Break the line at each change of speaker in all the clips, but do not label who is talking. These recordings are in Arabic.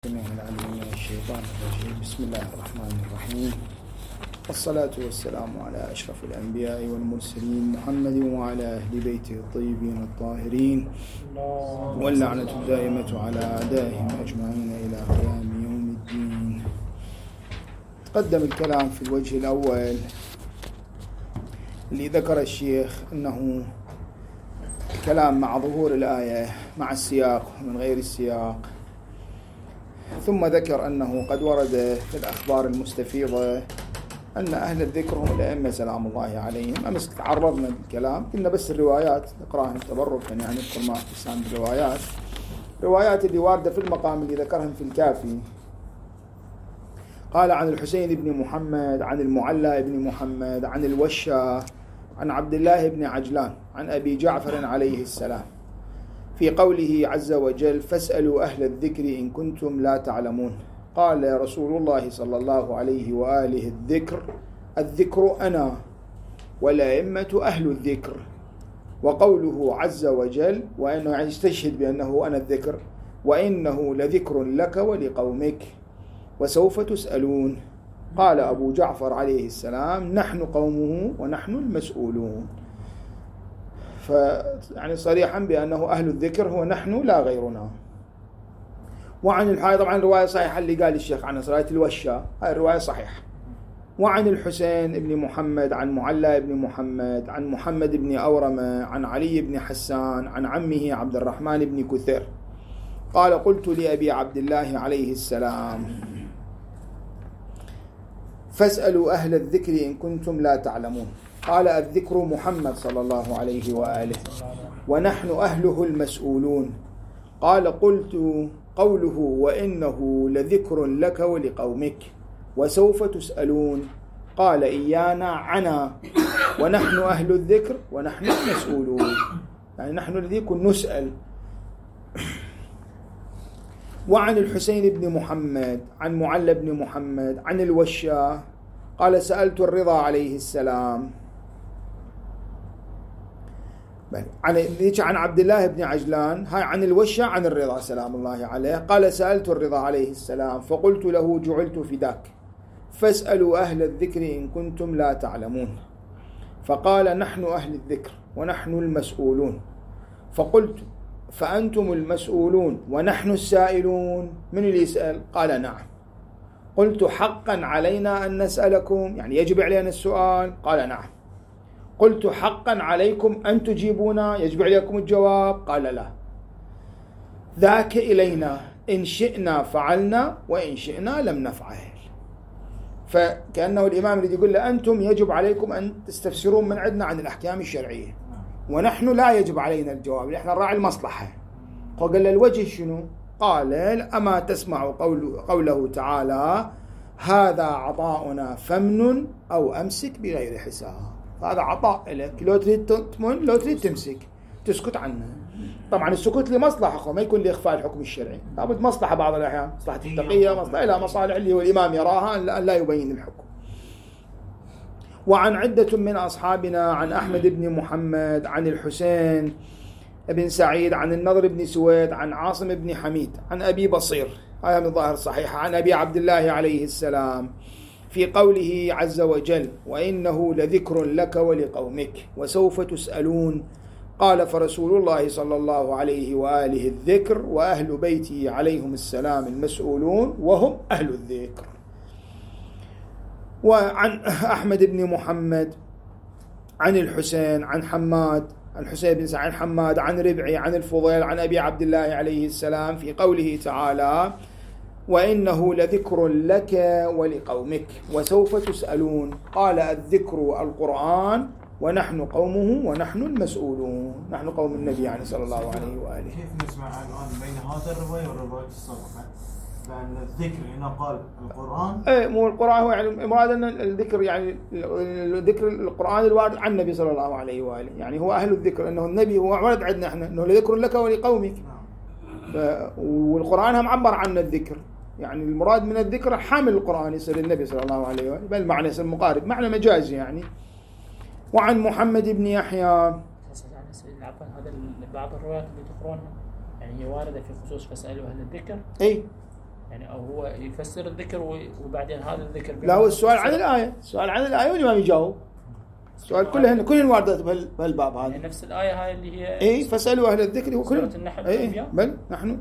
السميع العليم من الشيطان الرجيم. بسم الله الرحمن الرحيم، والصلاة والسلام على أشرف الأنبياء والمرسلين محمد وعلى أهل بيته الطيبين الطاهرين، واللعنة الدائمة على أعدائهم أجمعين إلى قيام يوم الدين. تقدم الكلام في الوجه الأول اللي ذكر الشيخ أنه كلام مع ظهور الآية مع السياق ومن غير السياق، ثم ذكر أنه قد ورد في الأخبار المستفيضة أن أهل الذكر هم الأئمة سلام الله عليهم. أمس تعرضنا بالكلام، قلنا بس الروايات نقراها تبركا، يعني نذكر ما تسام الروايات اللي واردة في المقام اللي ذكرهم في الكافي. قال عن الحسين بن محمد، عن المعلى بن محمد، عن الوشة، عن عبد الله بن عجلان، عن أبي جعفر عليه السلام في قوله عز وجل: فاسألوا أهل الذكر إن كنتم لا تعلمون. قال رسول الله صلى الله عليه وآله: الذكر أنا والأئمة أهل الذكر. وقوله عز وجل، وأنه يستشهد بأنه أنا الذكر: وإنه لذكر لك ولقومك وسوف تسألون. قال أبو جعفر عليه السلام: نحن قومه ونحن المسؤولون. يعني صريحا بأنه أهل الذكر هو نحن لا غيرنا. وعن الحاي طبعا الرواية صحيحة اللي قال الشيخ عن رواية الوشة، هاي الرواية صحيحة. وعن الحسين بن محمد، عن معلى بن محمد، عن محمد بن أورمة، عن علي بن حسان، عن عمه عبد الرحمن بن كثير قال: قلت لأبي عبد الله عليه السلام: فاسألوا أهل الذكر إن كنتم لا تعلمون. قال: الذكر محمد صلى الله عليه وآله، ونحن أهله المسؤولون. قال: قلت: قوله وإنه لذكر لك ولقومك وسوف تسألون. قال: إيانا عنا، ونحن أهل الذكر ونحن المسؤولون، يعني نحن الذي كن نسأل. وعن الحسين بن محمد، عن معلى بن محمد، عن الوشة قال: سألت الرضا عليه السلام عن عبد الله بن عجلان، هاي عن الوشة عن الرضا سلام الله عليه. قال: سألت الرضا عليه السلام فقلت له: جعلت فداك، فاسألوا أهل الذكر إن كنتم لا تعلمون. فقال: نحن أهل الذكر ونحن المسؤولون. فقلت: فأنتم المسؤولون ونحن السائلون، من اللي يسأل؟ قال: نعم. قلت: حقا علينا أن نسألكم، يعني يجب علينا السؤال؟ قال: نعم. قلت: حقا عليكم أن تجيبونا، يجب عليكم الجواب؟ قال: لا. ذاك إلينا، إن شئنا فعلنا وإن شئنا لم نفعل. فكأنه الإمام الذي يقول له: أنتم يجب عليكم أن تستفسرون من عندنا عن الأحكام الشرعية، ونحن لا يجب علينا الجواب، نحن نراعي المصلحة. قال له: الوجه شنو؟ قال: أما تسمع قوله تعالى: هذا عطاؤنا فمن أو أمسك بغير حساب. هذا عطاء لك، لو تريد تمن لو تريد تمسك تسكت عنه. طبعا السكوت لمصلحة، ما يكون لإخفاء الحكم الشرعي، لابد مصلحة بعض الأحيان، مصلحة التقية، مصلحة إلى مصالح اللي هو الإمام يراها أن لا يبين الحكم. وعن عدة من أصحابنا، عن أحمد بن محمد، عن الحسين بن سعيد، عن النضر بن سويد، عن عاصم بن حميد، عن أبي بصير، هذا من ظاهر صحيحة، عن أبي عبد الله عليه السلام في قوله عز وجل: وإنه لذكر لك ولقومك وسوف تسألون. قال: فرسول الله صلى الله عليه وآله الذكر، وأهل بيته عليهم السلام المسؤولون، وهم أهل الذكر. وعن أحمد بن محمد، عن الحسين، عن حماد، عن حسين بن سعيد، عن حماد، عن ربعي، عن الفضيل، عن أبي عبد الله عليه السلام في قوله تعالى: وإنه لذكر لك ولقومك وسوف تسألون. قال: الذكر القرآن، ونحن قومه ونحن المسؤولون، نحن قوم النبي يعني صلى الله عليه وآله.
كيف نسمع الآن بين هذا الرواية والرواية السابقة؟ لأن الذكر هنا قال القرآن،
مو القرآن هو يعني المراد أن الذكر، يعني الذكر القرآن الوارد عن النبي صلى الله عليه وآله، يعني هو أهل الذكر، أنه النبي هو ورد عندنا احنا أنه لذكر لك ولقومك. والقرآن هم عبر عن الذكر، يعني المراد من الذكر حامل القرآن يصير النبي صلى الله عليه وآله، بل معنى يصير مقارب، معنى مجازي يعني. وعن محمد بن يحيى،
هذا بعض الروايات اللي تقرونها يعني هي واردة في خصوص فاسألوا أهل الذكر.
أي
يعني أو هو يفسر الذكر وبعدين هذا الذكر.
لا هو السؤال عن الآية، السؤال عن الآية والإمام يجاوب. السؤال كلهن واردات بهالباب هذا.
يعني نفس الآية هاي اللي هي
إيه فاسألوا أهل الذكر وكل. إيه بل نحن.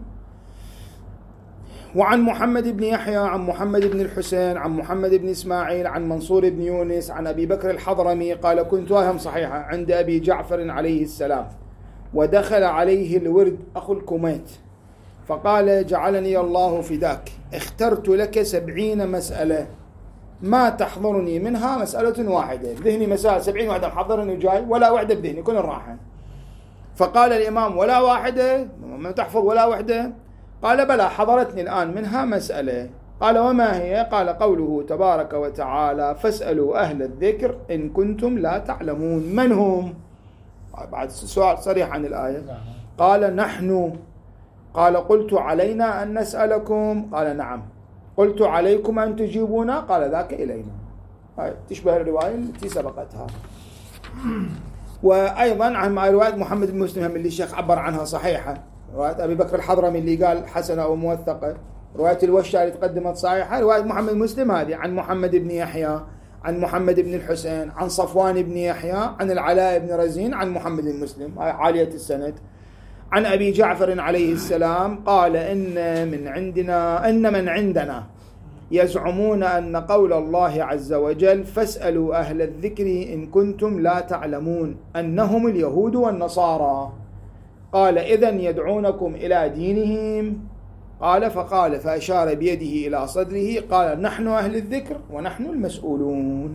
وعن محمد بن يحيى عن محمد بن الحسين عن محمد بن إسماعيل عن منصور بن يونس عن أبي بكر الحضرمي قال كنت أهم صحيحة عند أبي جعفر عليه السلام ودخل عليه الورد أخو الكميت فقال جعلني الله فداك اخترت لك 70 مسألة ما تحضرني منها مسألة واحدة. ذهني مسائل 70 واحدة محضرني وجاي ولا واحدة بذهني كل راحة. فقال الإمام ولا واحدة ما تحفظ ولا واحدة؟ قال بلى حضرتني الآن منها مسألة. قال وما هي؟ قال قوله تبارك وتعالى فاسألوا أهل الذكر إن كنتم لا تعلمون. من هم؟ بعد سؤال صريح عن الآية. قال نحن. قال قلت علينا أن نسألكم؟ قال نعم. قلت عليكم أن تجيبونا؟ قال ذاك إلينا. تشبه الرواية التي سبقتها. وأيضا عن رواية محمد بن مسلم اللي الشيخ عبر عنها صحيحة، رواية أبي بكر الحضرمي اللي قال حسنة أو موثقة، رواية الوشة اللي تقدمت صحيحة، رواية محمد مسلم هذه عن محمد بن يحيى عن محمد بن الحسين عن صفوان بن يحيى عن العلاء بن رزين عن محمد بن مسلم عالية السند عن أبي جعفر عليه السلام قال إن من عندنا يزعمون أن قول الله عز وجل فاسألوا أهل الذكر إن كنتم لا تعلمون أنهم اليهود والنصارى. قال إذن يدعونكم إلى دينهم؟ قال فقال فأشار بيده إلى صدره قال نحن أهل الذكر ونحن المسؤولون.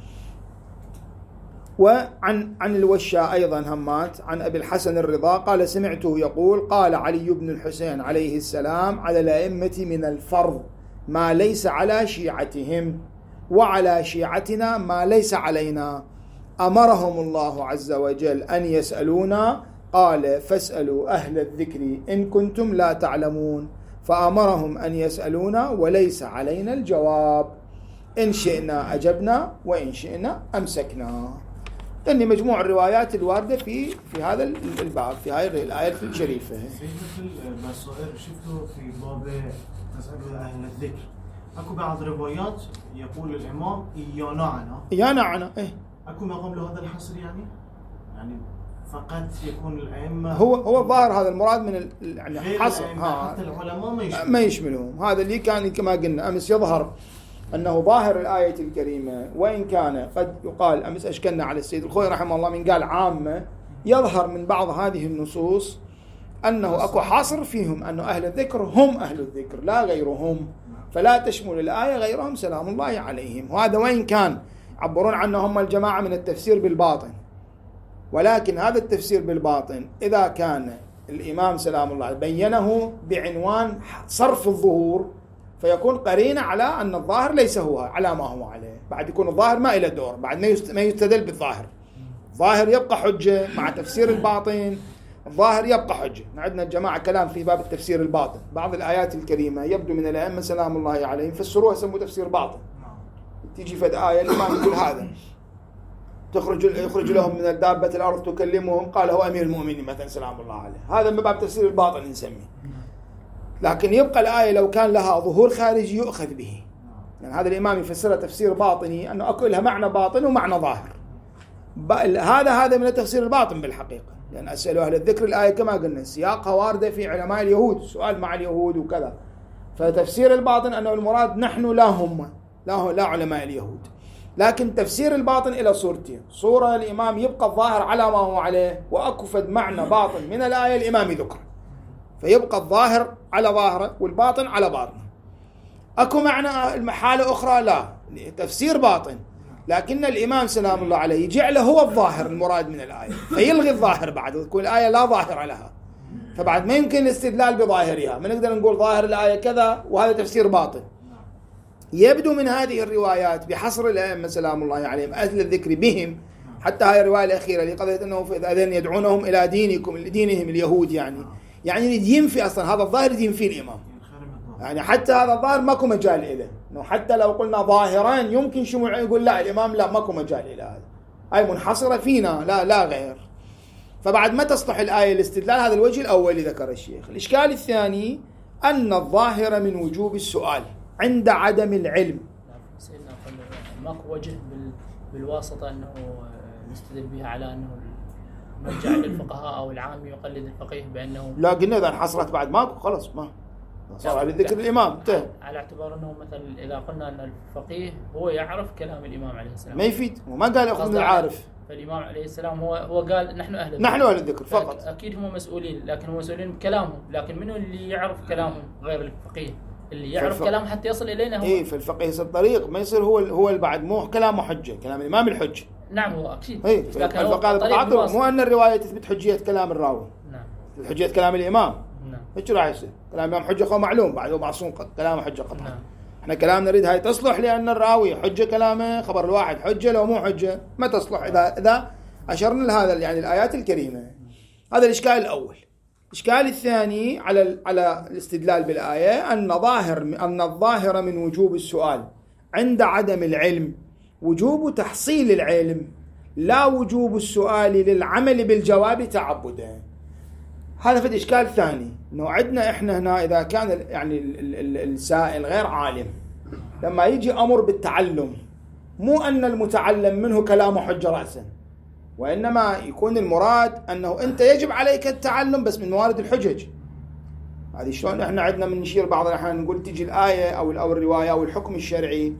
وعن الوشة أيضا همات عن أبي الحسن الرضا قال سمعته يقول قال علي بن الحسين عليه السلام على الأئمة من الفرض ما ليس على شيعتهم وعلى شيعتنا ما ليس علينا. أمرهم الله عز وجل أن يسألونا قال فاسألوا أهل الذكر إن كنتم لا تعلمون، فأمرهم أن يسألونا وليس علينا الجواب، إن شئنا أجبنا وإن شئنا أمسكنا. لأن مجموع الروايات الواردة في هذا الباب في هذه الآية الشريفة.
في المسائل شفتوا في باب مسألة أهل الذكر أكو بعض روايات يقول الإمام إيانا عنا
إيه
أكو مقام له هذا الحصر يعني فقط يكون الأئمة
هو الظاهر هذا المراد من يعني حصر
حتى العلماء
ما يشملهم. هذا اللي كان كما قلنا أمس يظهر أنه ظاهر الآية الكريمة وإن كان قد يقال أمس أشكلنا على السيد الخوي رحمه الله من قال عامة، يظهر من بعض هذه النصوص أنه أكو حصر فيهم أنه أهل الذكر هم أهل الذكر لا غيرهم، فلا تشمل الآية غيرهم سلام الله عليهم. وهذا وإن كان عبرون عنه هم الجماعة من التفسير بالباطن، ولكن هذا التفسير بالباطن إذا كان الإمام سلام الله بينه بعنوان صرف الظهور فيكون قرينة على أن الظاهر ليس هو على ما هو عليه، بعد يكون الظاهر ما إلى دور، بعد ما يستدل بالظاهر. الظاهر يبقى حجة مع تفسير الباطن، الظاهر يبقى حجة. عندنا الجماعة كلام في باب التفسير الباطن، بعض الآيات الكريمة يبدو من الأئمة سلام الله عليهم فسروها سموا تفسير باطن. تيجي فد آية الإمام يقول هذا يخرج لهم من دابة الأرض تكلمهم قال هو أمير المؤمنين مثلا سلام الله عليه، هذا من باب تفسير الباطن نسميه. لكن يبقى الآية لو كان لها ظهور خارجي يؤخذ به، يعني هذا الإمام يفسرها تفسير باطني أنه أكو لها معنى باطن ومعنى ظاهر. هذا من التفسير الباطن بالحقيقة، لأن يعني أسألوا أهل الذكر الآية كما قلنا سياقها واردة في علماء اليهود، سؤال مع اليهود وكذا، فتفسير الباطن أنه المراد نحن لا هم لا علماء اليهود. لكن تفسير الباطن إلى صورتين، صورة الإمام يبقى الظاهر على ما هو عليه وأكفد معنى باطن من الآية الإمام ذكر، فيبقى الظاهر على ظاهره والباطن على باطنه. أكو معنى حالة أخرى لا تفسير باطن، لكن الإمام سلام الله عليه يجعله هو الظاهر المراد من الآية فيلغي الظاهر بعد وتكون الآية لا ظاهر لها، فبعد ما يمكن الاستدلال بظاهرها، ما نقدر نقول ظاهر الآية كذا وهذا تفسير باطن. يبدو من هذه الروايات بحصر الأئمة سلام الله عليهم أهل الذكر بهم، حتى هاي الرواية الأخيرة اللي قضيت أنه إذن يدعونهم إلى دينهم اليهود، يعني ينفي أصلا هذا الظاهر ينفي الإمام، يعني حتى هذا الظاهر ماكو مجال إله، إنه حتى لو قلنا ظاهران يمكن شموع يقول لا الإمام لا ماكو مجال إلى هذا، هاي منحصرة فينا لا غير. فبعد ما تصلح الآية الاستدلال، هذا الوجه الأول اللي ذكر الشيخ. الإشكال الثاني أن الظاهر من وجوب السؤال عند عدم العلم.
سيدنا ماكو وجه بالواسطة أنه نستدل بها على أنه مرجع للفقهاء أو العام يقلد الفقيه بأنه
لا قلنا إذا انحصرت بعد ماكو خلاص ما صار على ذكر الإمام
على اعتبار أنه مثلا إذا قلنا أن الفقيه هو يعرف كلام الإمام عليه السلام
ما يفيد وما قال أخذ من العارف.
فالإمام عليه السلام هو قال نحن أهل
الذكر فقط.
أكيد هم مسؤولين لكن هم مسؤولين بكلامهم، لكن منو اللي يعرف كلامهم غير الفقيه اللي يعرف كلام حتى يصل إلينا هو.
إيه فالفقيه يصير طريق ما يصير هو بعد مو كلامه حجة، كلام الإمام الحجة.
نعم هو أكيد.
إيه الفقيه مو أن الرواية تثبت حجية كلام الراوي.
نعم.
حجية كلام الإمام.
نعم.
إيش راح يصير؟ كلام الإمام حجة خو معلوم بعد هو معصوم كلامه حجة قطعا.
نعم.
احنا كلامنا نريد هاي تصلح لأن الراوي حجة كلامه، خبر الواحد حجة لو مو حجة ما تصلح إذا أشرنا لهذا يعني الآيات الكريمة. هذا الإشكال الأول. الإشكال الثاني على الاستدلال بالآية أن الظاهر من وجوب السؤال عند عدم العلم وجوب تحصيل العلم لا وجوب السؤال للعمل بالجواب تعبدا. هذا في الإشكال الثاني إنه عندنا إحنا هنا إذا كان يعني السائل غير عالم لما يجي أمر بالتعلم مو أن المتعلم منه كلامه حجة رأسا، وإنما يكون المراد أنه أنت يجب عليك التعلم بس من موارد الحجج. هذه شلون إحنا عندنا من نشير بعض الأحيان نقول تجي الآية أو الرواية أو الحكم الشرعي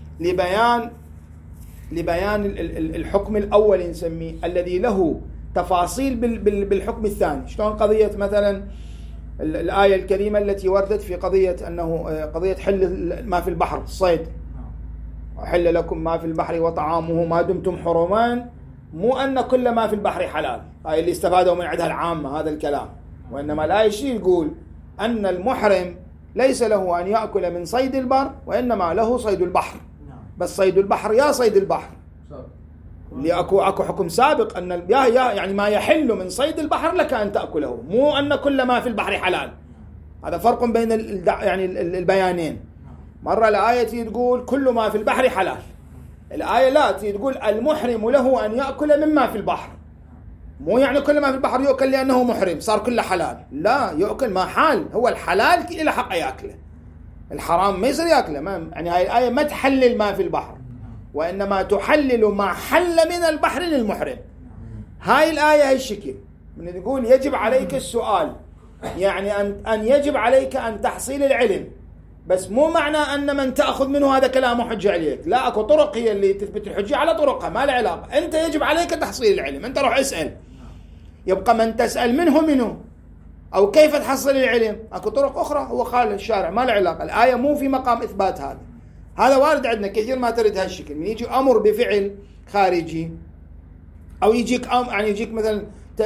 لبيان الحكم الأول نسميه الذي له تفاصيل بالحكم الثاني. شلون قضية مثلا الآية الكريمة التي وردت في قضية أنه قضية حل ما في البحر الصيد، وحل لكم ما في البحر وطعامه ما دمتم حرمان، مو أن كل ما في البحر حلال، هاي اللي استفادوا من عندها العامة هذا الكلام، وإنما الآية شيء يقول أن المحرم ليس له أن يأكل من صيد البر وإنما له صيد البحر، بس صيد البحر يا صيد البحر اللي أكو حكم سابق أن يعني ما يحل من صيد البحر لك أن تأكله، مو أن كل ما في البحر حلال. هذا فرق بين يعني البيانين. مرة الآية تقول كل ما في البحر حلال، الآية لا تقول المحرم له أن يأكل مما في البحر، مو يعني كل ما في البحر يأكل لأنه محرم صار كله حلال، لا يأكل ما حال، هو الحلال إلى حق يأكله، الحرام ما يصير يأكله. يعني هاي الآية ما تحلل ما في البحر وإنما تحلل ما حل من البحر للمحرم. هاي الآية هاي الشكل من تقول يجب عليك السؤال، يعني أن يجب عليك أن تحصيل العلم، بس مو معنى أن من تأخذ منه هذا كلامه حجة عليك، لا أكو طرق هي اللي تثبت الحجة على طرقها ما له علاقة. أنت يجب عليك تحصيل العلم، أنت روح اسأل، يبقى من تسأل منه أو كيف تحصل العلم أكو طرق أخرى هو خالد الشارع ما له علاقة. الآية مو في مقام إثبات هذا وارد عندنا كثير ما ترد هالشكل، من يجي أمر بفعل خارجي أو يجيك يعني يجيك مثلا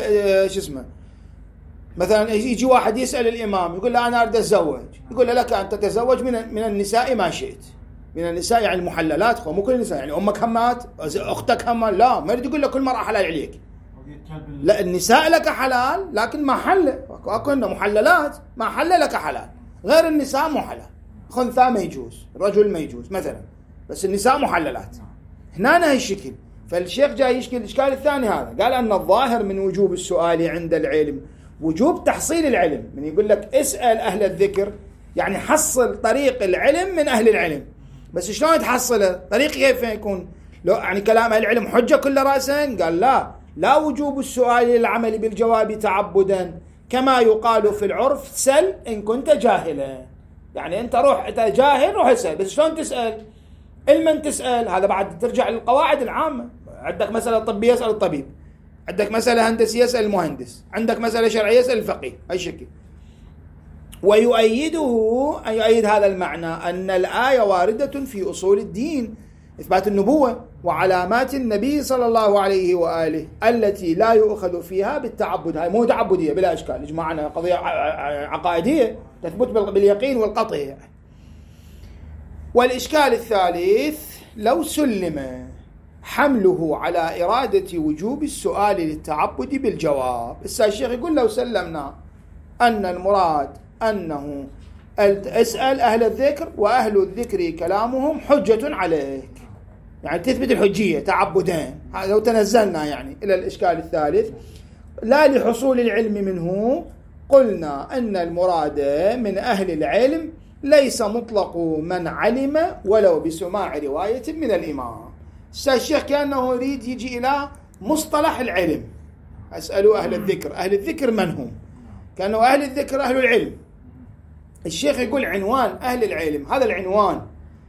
مثلا يجي واحد يسأل الإمام يقول له أنا أريد أتزوج، يقول له لك أن تتزوج من النساء ما شئت، من النساء يعني المحللات، مو كل النساء يعني أمك همات أختك همات، لا ما يريد يقول له كل مرأة حلال عليك، لا النساء لك حلال لكن ما حل، أكو محللات ما حل لك حلال، غير النساء مو حلال، خنثى ما يجوز، رجل ما يجوز مثلا، بس النساء محللات. هنا هالشكل. فالشيخ جاي يشكل الإشكال الثاني هذا، قال أن الظاهر من وجوب السؤال عند العلم وجوب تحصيل العلم. من يقول لك اسأل أهل الذكر يعني حصل طريق العلم من أهل العلم، بس شلون تحصله؟ طريق كيف يكون؟ لو يعني كلام أهل العلم حجة كل رأسا؟ قال لا وجوب السؤال للعمل بالجواب تعبدا كما يقال في العرف سل إن كنت جاهلا. يعني أنت أنت جاهل روح اسأل، بس شلون تسأل؟ المن تسأل؟ هذا بعد ترجع للقواعد العامة. عندك مسألة طبية يسأل الطبيب، عندك مسألة هندسية يسأل المهندس، عندك مسألة شرعية يسأل الفقيه، أي شكل. يؤيد هذا المعنى أن الآية واردة في أصول الدين إثبات النبوة وعلامات النبي صلى الله عليه وآله التي لا يؤخذ فيها بالتعبد. هاي مو تعبدية بلا إشكال، إجماعنا قضية عقائدية تثبت باليقين والقطع. والإشكال الثالث لو سلم حمله على إرادة وجوب السؤال للتعبد بالجواب. الشيخ يقول لو سلمنا أن المراد أنه اسأل أهل الذكر وأهل الذكر كلامهم حجة عليك، يعني تثبت الحجية تعبدين. لو تنزلنا يعني إلى الإشكال الثالث لا لحصول العلم منه قلنا أن المراد من أهل العلم ليس مطلق من علم ولو بسماع رواية من الإمام. الشيخ كأنه يريد يجي إلى مصطلح العلم. أسألوا أهل الذكر، أهل الذكر من هم؟ كأنه أهل الذكر أهل العلم. الشيخ يقول عنوان أهل العلم، هذا العنوان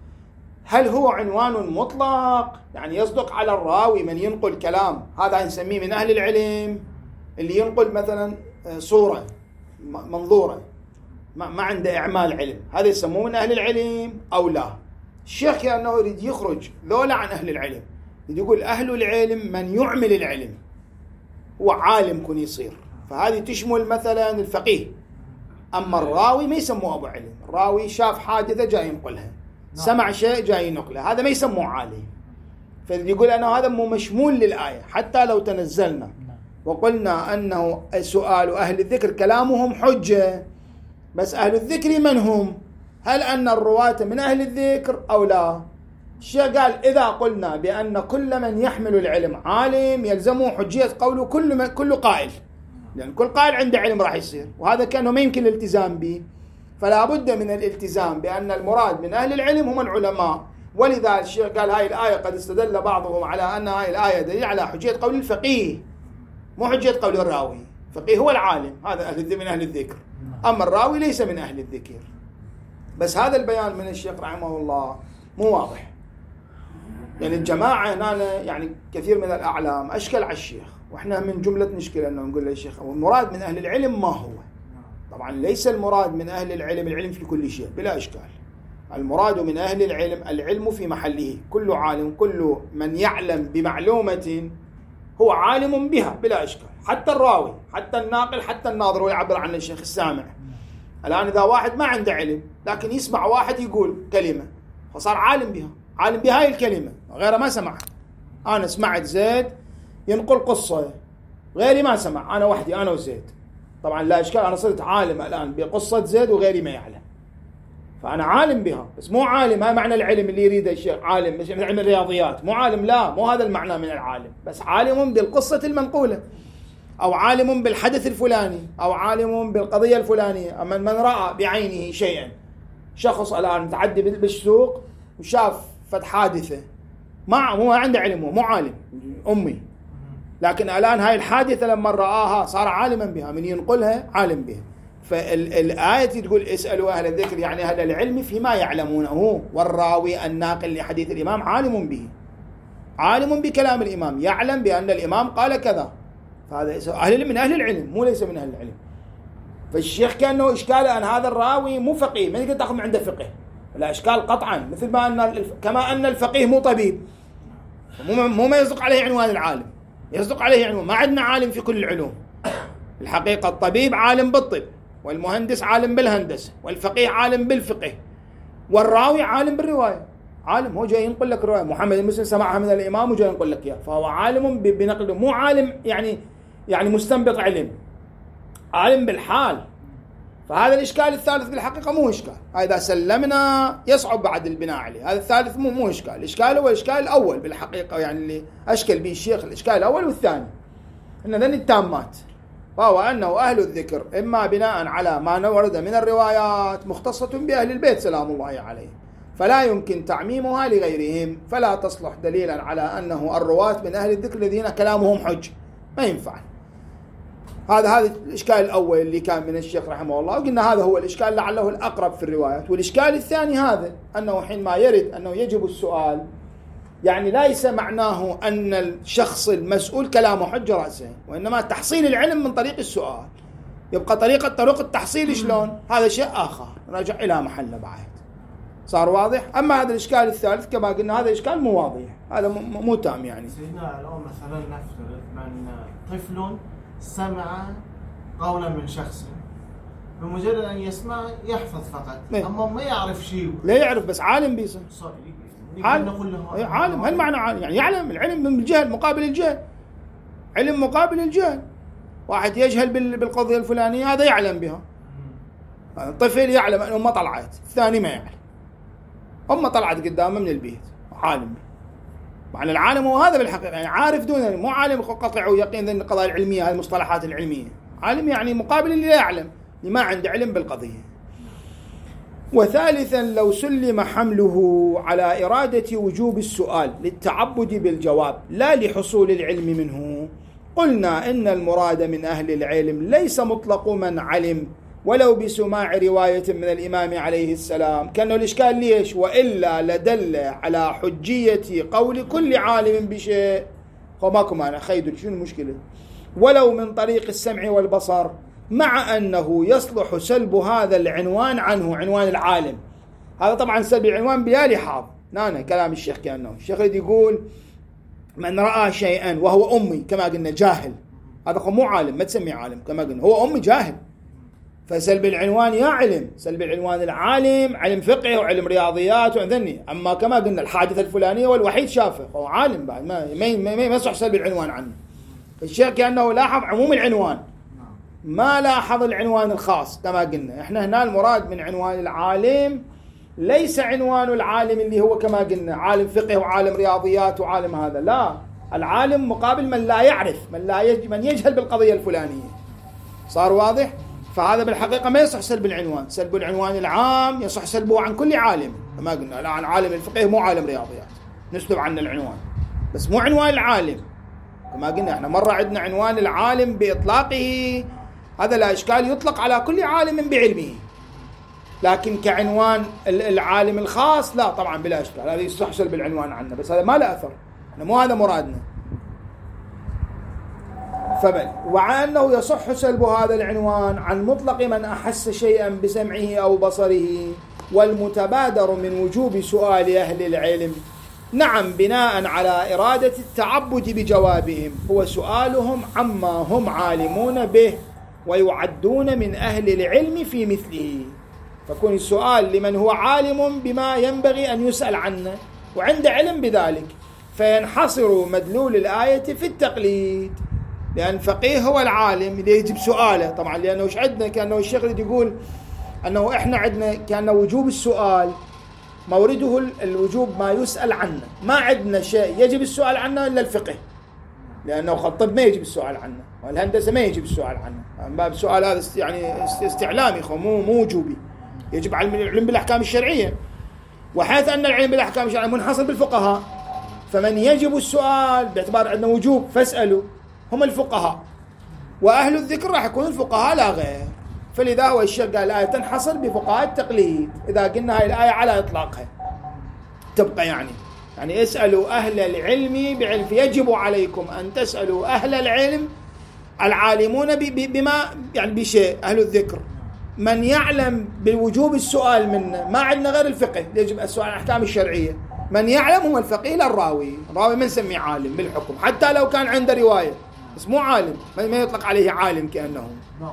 هل هو عنوان مطلق يعني يصدق على الراوي من ينقل كلام هذا نسميه من أهل العلم؟ اللي ينقل مثلا صورة منظورة ما عنده إعمال علم، هذا يسموه من أهل العلم أو لا؟ الشيخ كأنه يريد يخرج ذولا عن أهل العلم، يقول أهل العلم من يعمل العلم، هو عالم كن يصير، فهذه تشمل مثلا الفقيه. أما الراوي ما يسموه أبو علم، الراوي شاف حادثة جاي ينقلها، سمع شيء جاي ينقله، هذا ما يسموه عالم. فيقول أنه هذا مو مشمول للآية. حتى لو تنزلنا وقلنا أنه سؤال أهل الذكر كلامهم حجة، بس أهل الذكر من هم؟ هل أن الرواة من أهل الذكر أو لا؟ الشيخ قال إذا قلنا بأن كل من يحمل العلم عالم يلزمه حجية قوله كل قائل، لأن كل قائل عنده علم راح يصير، وهذا كانه ما يمكن الالتزام به. فلا بد من الالتزام بأن المراد من أهل العلم هم العلماء. ولذا الشيخ قال هاي الآية قد استدل بعضهم على أن هاي الآية دليل على حجية قول الفقيه، مو حجية قول الراوي. الفقيه هو العالم، هذا أهل من أهل الذكر، أما الراوي ليس من أهل الذكر. بس هذا البيان من الشيخ رحمه الله مو واضح، يعني الجماعة هنا يعني كثير من الأعلام أشكل على الشيخ، وإحنا من جملة نشكل أنه نقول للشيخ المراد من أهل العلم ما هو؟ طبعا ليس المراد من أهل العلم العلم في كل شيء بلا إشكال. المراد من أهل العلم العلم في محله، كل عالم، كل من يعلم بمعلومة هو عالم بها بلا إشكال، حتى الراوي، حتى الناقل، حتى الناظر، ويعبر عن الشيخ السامع. الآن إذا واحد ما عنده علم لكن يسمع واحد يقول كلمة فصار عالم بها، عالم بهاي الكلمة، غيره ما سمع. أنا سمعت زيد ينقل قصة، غيري ما سمع، أنا وحدي أنا وزيد، طبعا لا إشكال، أنا صرت عالم الآن بقصة زيد وغيري ما يعلم، فأنا عالم بها. بس مو عالم، ما معنى العلم اللي يريده الشيخ عالم بس علم الرياضيات، مو عالم، لا مو هذا المعنى من العالم، بس عالم بالقصة المنقولة، أو عالم بالحدث الفلاني، أو عالم بالقضية الفلانية. أما من رأى بعينه شيئا، شخص الآن متعدي بالسوق وشاف فد حادثة، مو عنده علم، مو عالم أمي، لكن الآن هاي الحادثة لما رآها صار عالما بها، من ينقلها عالم بها. فالآية تقول اسألوا أهل الذكر، يعني أهل العلم فيما يعلمونه، والراوي الناقل لحديث الإمام عالم به، عالم بكلام الإمام، يعلم بأن الإمام قال كذا، فهذا أهل من أهل العلم، مو ليس من أهل العلم. فالشيخ كأنه إشكال أن هذا الراوي مو فقيه، ما يقدر تأخذ من عنده فقه، لا إشكال قطعا، مثل ما أن كما أن الفقيه مو طبيب، مو ما يصدق عليه عنوان العالم، يصدق عليه عنوان. ما عندنا عالم في كل العلوم، الحقيقة الطبيب عالم بالطب، والمهندس عالم بالهندسة، والفقيه عالم بالفقه، والراوي عالم بالرواية، عالم هو جاي ينقل لك رواية محمد المسلم سمعها من الإمام وجاي ينقل لك إياه، فهو عالم بنقله، مو عالم يعني مستنبط علم، عالم بالحال. فهذا الإشكال الثالث بالحقيقة مو إشكال، إذا سلمنا يصعب بعد البناء عليه. هذا الثالث مو إشكال، الإشكال هو الإشكال الأول بالحقيقة، يعني اللي أشكل به الشيخ الإشكال الأول والثاني، إن ذن التامات، وهو أنه أهل الذكر إما بناء على ما ورد من الروايات مختصة بأهل البيت سلام الله عليهم، فلا يمكن تعميمها لغيرهم، فلا تصلح دليلا على أنه الرواة من أهل الذكر الذين كلامهم حج، ما ينفع. هذا الإشكال الأول اللي كان من الشيخ رحمه الله، وقلنا هذا هو الإشكال لعله الأقرب في الروايات. والإشكال الثاني هذا أنه حينما يرد أنه يجب السؤال، يعني ليس معناه أن الشخص المسؤول كلامه حجة رأسه، وإنما تحصيل العلم من طريق السؤال، يبقى طريق التحصيل شلون، هذا شيء آخر رجع إلى محله بعد، صار واضح. أما هذا الإشكال الثالث كما قلنا هذا إشكال مو واضح، هذا مو تام. يعني
سيدنا الآن مثلا نفترض من طفل سمع قولا من شخص، بمجرد أن يسمع يحفظ فقط، أما ما يعرف شيء،
لا يعرف بس عالم بيصير عالم. هل معنى عالم؟ يعني يعلم، العلم من الجهل مقابل الجهل، علم مقابل الجهل. واحد يجهل بالقضية الفلانية هذا يعلم بها، طفل يعلم أن أمه طلعت، الثاني ما يعلم، أمه طلعت قدامه من البيت عالم بها. معنى العالم هو هذا بالحقيقة، يعني عارف دون، مو عالم قطع ويقين ذن القضايا العلمية، هذه المصطلحات العلمية، عالم يعني مقابل اللي لا يعلم، اللي ما عنده علم بالقضية. وثالثا لو سلم حمله على إرادة وجوب السؤال للتعبد بالجواب لا لحصول العلم منه، قلنا إن المراد من أهل العلم ليس مطلق من علم ولو بسماع رواية من الإمام عليه السلام، كأنه الإشكال ليش؟ وإلا لدل على حجية قول كل عالم بشيء، هو ماكو معنى خيدل، شنو المشكلة؟ ولو من طريق السمع والبصر، مع أنه يصلح سلب هذا العنوان عنه، عنوان العالم. هذا طبعا سلب العنوان بلا لحاظ، نانا كلام الشيخ، كأنه الشيخ يقول من رأى شيئا وهو أمي كما قلنا جاهل، هذا مو عالم، ما تسميه عالم كما قلنا، هو أمي جاهل، فسلب العنوان يا علم، سلب العنوان العالم، علم فقه وعلم رياضيات وذني. أما كما قلنا الحادثة الفلانية والوحيد شافه، هو عالم بعد، ما يصح سلب العنوان عنه. الشيخ كأنه لاحظ عموم العنوان، ما لاحظ العنوان الخاص كما قلنا. احنا هنا المراد من عنوان العالم ليس عنوان العالم اللي هو كما قلنا عالم فقه وعالم رياضيات وعالم هذا، لا، العالم مقابل من لا يعرف، من يجهل بالقضية الفلانية. صار واضح؟ فهذا بالحقيقة ما يصح سلب العنوان، سلب العنوان العام يصح سلبه عن كل عالم كما قلنا، لا، عن عالم الفقه مو عالم رياضيات نسلب عنه العنوان، بس مو عنوان العالم كما قلنا. احنا مرة عندنا عنوان العالم بإطلاقه، هذا لا إشكال، يطلق على كل عالم بعلمه، لكن كعنوان العالم الخاص لا طبعا بلا إشكال، هذا يصح سلب العنوان عنه، بس هذا ما له أثر، مو هذا مرادنا. فبل وعن أنه يصح سلب هذا العنوان عن مطلق من أحس شيئا بسمعه أو بصره، والمتبادر من وجوب سؤال أهل العلم نعم بناء على إرادة التعبد بجوابهم، هو سؤالهم عما هم عالمون به ويعدون من أهل العلم في مثله، فكون السؤال لمن هو عالم بما ينبغي أن يسأل عنه وعند علم بذلك، فينحصر مدلول الآية في التقليد، لأن فقيه هو العالم اللي يجب سؤاله طبعا، لأنه وش عندنا كأنه الشيخ يقول أنه إحنا عندنا كأنه وجوب السؤال مورده الوجوب ما يسأل عنه، ما عندنا شيء يجب السؤال عنه إلا الفقه، لأنه الطب ما يجب السؤال عنه، والهندسة ما يجب السؤال عنه، باب السؤال هذا يعني استعلامي مو وجوبي، يجب علم العلم بالأحكام الشرعية، وحيث أن العلم بالأحكام الشرعية منحصر بالفقهاء، فمن يجب السؤال باعتبار عندنا وجوب فاسألوا هم الفقهاء، وأهل الذكر راح يكون الفقهاء لا غير. فلذا هو الشيخ قال الآية تنحصر بفقهاء التقليد، إذا قلنا هاي الآية على إطلاقها تبقى يعني اسألوا أهل العلم بعلم، يجب عليكم أن تسألوا أهل العلم العالمون بما يعني بشيء، أهل الذكر من يعلم بوجوب السؤال منه، ما عندنا غير الفقه يجب السؤال عن الأحكام الشرعية، من يعلم هو الفقيه لا الراوي ما نسميه عالم بالحكم، حتى لو كان عنده رواية بس مو عالم، ما يطلق عليه عالم كأنه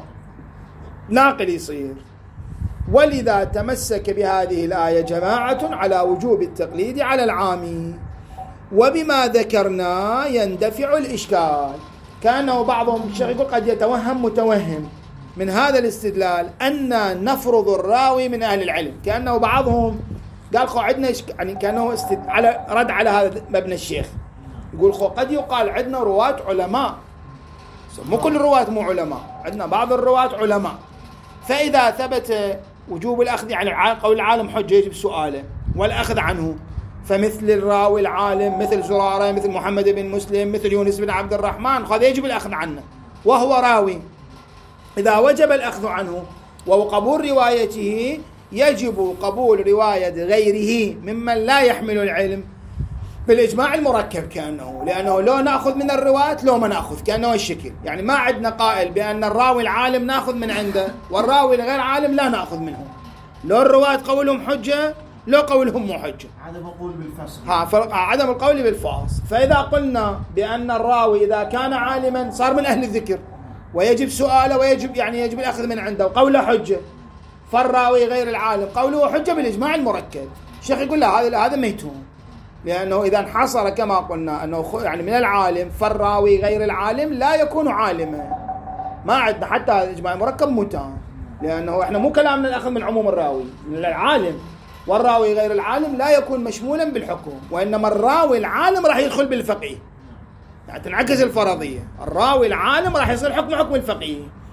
ناقل يصير. ولذا تمسك بهذه الآية جماعة على وجوب التقليد على العام، وبما ذكرنا يندفع الإشكال. كأنه بعضهم يقول قد يتوهم متوهم من هذا الاستدلال أن نفرض الراوي من أهل العلم، كأنه بعضهم قال خو عندنا يعني كأنه على رد على هذا مبنى الشيخ، يقول خو قد يقال عندنا رواة علماء، مو كل الرواة مو علماء، عندنا بعض الرواة علماء، فإذا ثبت وجوب الأخذ يعني قول العالم حجة يجب سؤاله والأخذ عنه، فمثل الراوي العالم مثل زرارة مثل محمد بن مسلم مثل يونس بن عبد الرحمن هذا يجب الأخذ عنه وهو راوي، إذا وجب الأخذ عنه وقبول روايته يجب قبول رواية غيره ممن لا يحمل العلم بالإجماع المركب، كأنه لأنه لو نأخذ من الرواة لو ما نأخذ، كأنه الشكل يعني ما عندنا قائل بأن الراوي العالم نأخذ من عنده والراوي الغير عالم لا نأخذ منه، لو الرواة قولهم حجة لو قولهم مو حجة،
عدم القول بالفصل،
عدم القول بالفاصل. فإذا قلنا بأن الراوي إذا كان عالما صار من أهل الذكر ويجب سؤاله ويجب يعني يجب الأخذ من عنده وقوله حجة، فالراوي غير العالم قوله حجة بالإجماع المركب. الشيخ يقول لا هذا ميتون، لأنه إذا انحصر كما قلنا أنه يعني من العالم، فالراوي غير العالم لا يكون عالما، ما عندنا حتى هذا الإجماع المركب متان، لأنه إحنا مو كلامنا الأخذ من عموم الراوي من العالم، والراوي غير العالم لا يكون مشمولا بالحكم، وإنما الراوي العالم راح يدخل بالفقيه، يعني تنعكس الفرضية، الراوي العالم راح يصير حكم الفقيه،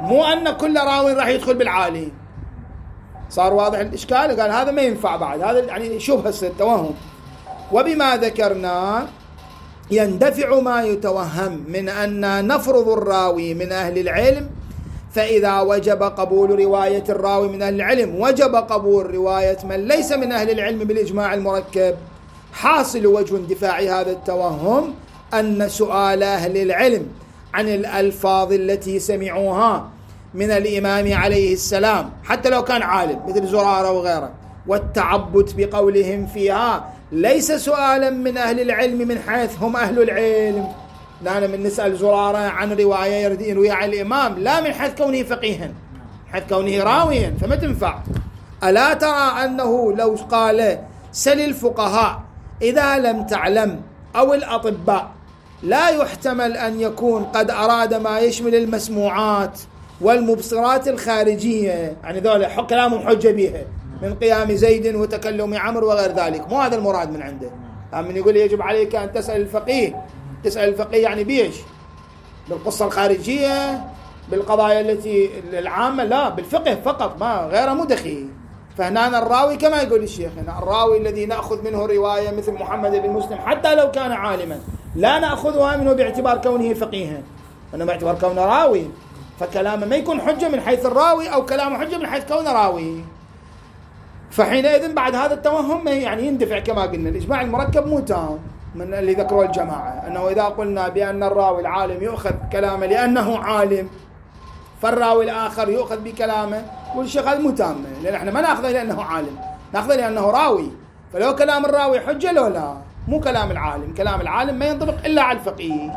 مو أن كل راوي راح يدخل بالعالي. صار واضح الإشكال؟ قال هذا ما ينفع بعد، هذا يعني شبهة توهم. وبما ذكرنا يندفع ما يتوهم من أن نفرض الراوي من أهل العلم، فإذا وجب قبول رواية الراوي من أهل العلم وجب قبول رواية من ليس من أهل العلم بالإجماع المركب. حاصل وجه اندفاع هذا التوهم أن سؤال أهل العلم عن الألفاظ التي سمعوها من الإمام عليه السلام حتى لو كان عالم مثل زرارة وغيره، والتعبد بقولهم فيها، ليس سؤالا من أهل العلم من حيث هم أهل العلم. لا من نسأل زرارة عن رواية يرويها عن الإمام، لا من حيث كونه فقيها، من حيث كونه راويا، فما تنفع. ألا ترى أنه لو قال سل الفقهاء إذا لم تعلم أو الأطباء، لا يحتمل أن يكون قد أراد ما يشمل المسموعات والمبصرات الخارجية، يعني ذولا كلامهم حجة بها من قيام زيد وتكلم عمرو وغير ذلك، مو هذا المراد من عنده. من يقول يجب عليك أن تسأل الفقيه، تسأل الفقيه يعني بيش؟ بالقصة الخارجية، بالقضايا التي العامة؟ لا، بالفقه فقط، ما غيره مدخي. فهنا الراوي كما يقول الشيخ هنا، الراوي الذي نأخذ منه رواية مثل محمد بن مسلم حتى لو كان عالما، لا نأخذها منه باعتبار كونه فقيها، وإنما باعتبار كونه راوي، فكلامه ما يكون حجة من حيث الراوي أو كلامه حجة من حيث كونه راوي. فحينئذ بعد هذا التوهم يعني يندفع كما قلنا. الإجماع المركب مو تام من اللي ذكروا الجماعة، أنه إذا قلنا بأن الراوي العالم يؤخذ كلامه لأنه عالم، فالراوي الآخر يؤخذ بكلامه، والشيخ هذا مو تام، لأن احنا ما نأخذه لأنه عالم، نأخذه لأنه راوي. فلو كلام الراوي حجة لو لا، مو كلام العالم. كلام العالم ما ينطبق إلا على الفقيه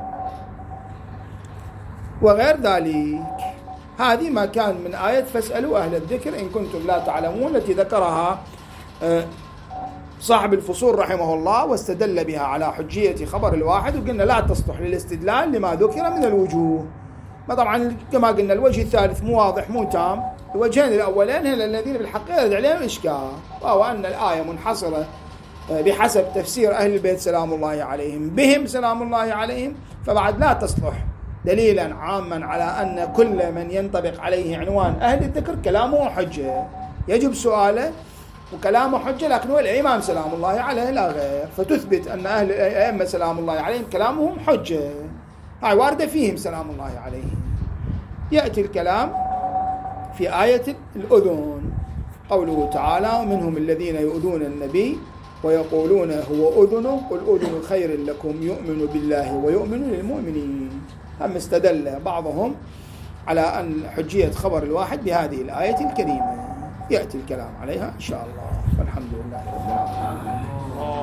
وغير ذلك. هذه ما كان من آية فاسألوا أهل الذكر إن كنتم لا تعلمون، التي ذكرها صاحب الفصول رحمه الله، واستدل بها على حجية خبر الواحد، وقلنا لا تصلح للاستدلال لما ذكر من الوجوه. ما طبعا كما قلنا الوجه الثالث مو واضح مو تام. الوجهين الأولين هنا الذين بالحق يرد عليهم إشكال، وهو أن الآية منحصرة بحسب تفسير أهل البيت سلام الله عليهم بهم سلام الله عليهم، فبعد لا تصلح دليلا عاما على أن كل من ينطبق عليه عنوان أهل الذكر كلامه حجة، يجب سؤاله وكلامه حجة، لكن هو الإمام سلام الله عليه لا غير، فتثبت أن أهل الأئمة سلام الله عليهم كلامهم حجة، هاي واردة فيهم سلام الله عليهم. يأتي الكلام في آية الأذن، قوله تعالى ومنهم الذين يؤذون النبي ويقولون هو أذن قل أذن خير لكم يؤمن بالله ويؤمن للمؤمنين. هم استدل بعضهم على أن حجية خبر الواحد بهذه الآية الكريمة، يأتي الكلام عليها إن شاء الله، والحمد لله.